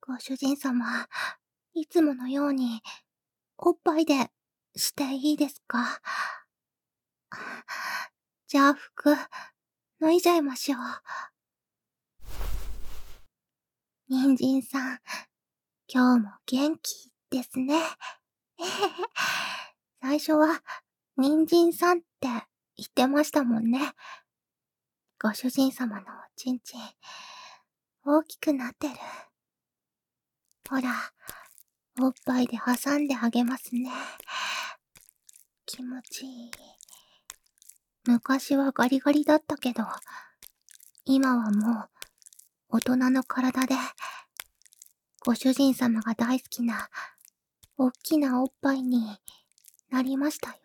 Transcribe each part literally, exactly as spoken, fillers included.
ご主人様、いつものように、おっぱいで、していいですか？じゃあ服、脱いじゃいましょう。人参さん、今日も元気ですね。最初は、人参さんって言ってましたもんね。ご主人様のおちんちん、大きくなってる。ほら、おっぱいで挟んであげますね。気持ちいい。昔はガリガリだったけど、今はもう、大人の体で、ご主人様が大好きな、おっきなおっぱいになりましたよ。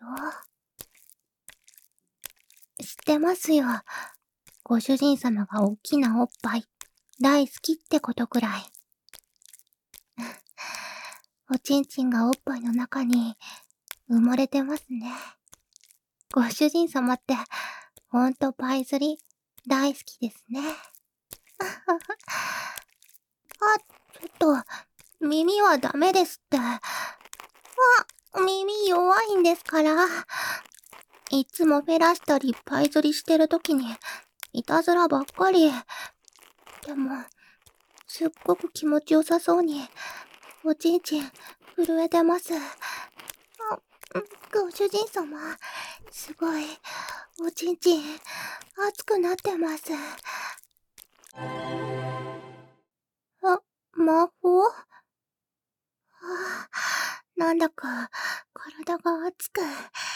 知ってますよ。ご主人様がおっきなおっぱい、大好きってことくらい。おちんちんがおっぱいの中に埋もれてますね。ご主人様って、ほんとパイ釣り、大好きですね。あ、ちょっと、耳はダメですって。あ、耳弱いんですから。いつもフェラしたりパイ釣りしてるときに、いたずらばっかり。でも、すっごく気持ちよさそうに、おちんちん、震えてます。あ、ご主人様、すごい、おちんちん、熱くなってます。あ、魔法？はあ、なんだか、体が熱く。